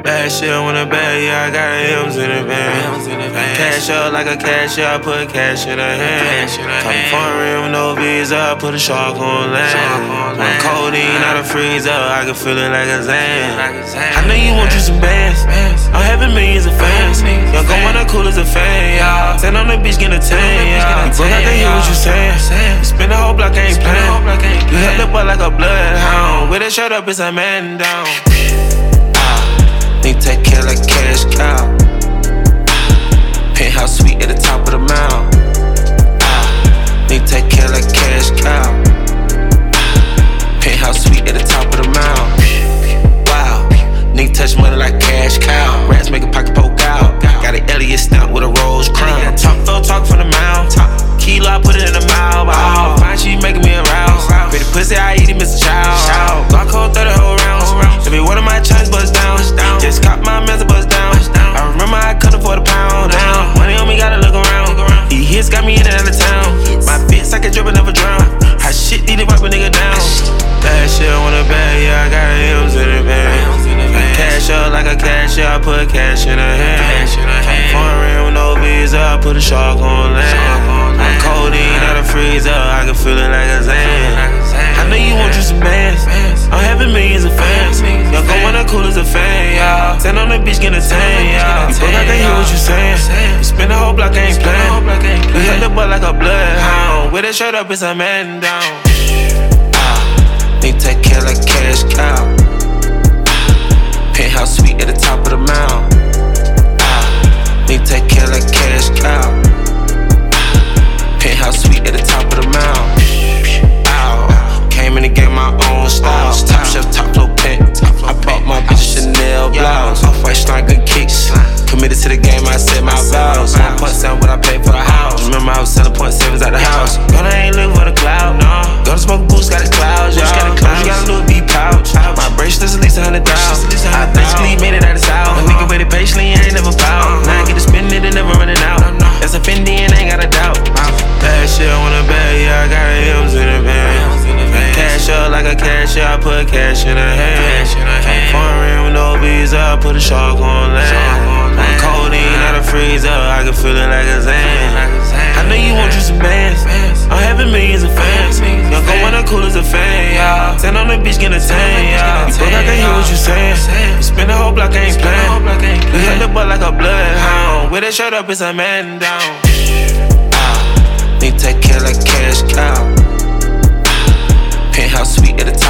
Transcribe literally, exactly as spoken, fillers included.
Bad shit on the bag, yeah, I got M's in the van. Cash up like a cashier, I put cash in her hand. Come foreign with no visa, I put a shark on land. One codeine out of freezer, I can feel it like a Zan. I know you want you some bands, I'm having millions of fans. Young gon' wanna cool as a fan, yeah. Stand on the beach, get a tan, yeah. You broke, I can hear what you saying. You spin the whole block, I ain't playing. You held up like a bloodhound. With a shirt up, it's a man down. Need to take care like cash cow. Penthouse suite at the top of the mound. Ah, need to take care like cash cow. Penthouse suite at the top of the mound. Wow, need to touch money like cash cow. Rats make a pocket poke out. Got an Elliot stamp with a rose crown. Talk flow, talk from the mouth. Kilo, I put it in the mouth. Oh, fine, she making me aroused. Pretty pussy, I eat it, Mister Chow. Glock hold thirty whole rounds. Every one of my chains bust down. Just caught my man's bust down. I remember I couldn't afford a pound down. Money on me, gotta look around. These hits got me in and out of town. My fits, I can drip and never drown. Hot shit, need to wipe a nigga down. Bad shit on the bag, yeah, I got M's in the van. Cash up like a cashier, I put cash in her hand. I'm foreign with no visa, I put a shark on land. I'm codeine out of freezer, I can feel it like a Zan. I know you want you some bands, I'm having millions of fans. Young gon' wanna cool as a fan, yeah. Stand on the beach, get a tan, yeah. You broke, I can hear what you saying. You spin the whole block, I ain't playing. You held up like a bloodhound. With a shirt up, it's a man down. Ah, need to take care like cash cow. Penthouse suite at the top of the mound. Ah, need to take care like cash cow. Penthouse suite at the top of the mound. Ow, came in the game my own style. Top shelf, top flow pant. I bought my bitch a Chanel blouse. Off-white slime, good kicks. Committed to the game, I said my vows. One point seven what I paid for a house. Remember I was selling point sevens at the house. Gonna ain't live with a cloud, no. Gonna smoke boots, got a clouds, y'all. You got a little deep pouch. My bracelet's at least a hundred thousand. I basically made it out of south. A nigga waited patiently, I ain't never fouled. Now I get to spend it and never running out. That's a Fendi and I ain't got a doubt. Bad shit on the bag, yeah, I got M's in the van. Cash up like a cashier, I put cash in her hand. I'm foreign with no visa, I put a shark on land. I'm codeine out of freezer, I can feel it like a Zan. I know you want you some bands, I'm having millions of fans. Young gon' wanna cool as a fan, yeah. Stand on the beach, get a tan, yeah. You broke, I can hear what you saying. You spin the whole block, I ain't playing. You held up like a bloodhound. With a shirt up, it's a man down. Need to take care like cash cow. Penthouse suite at the top.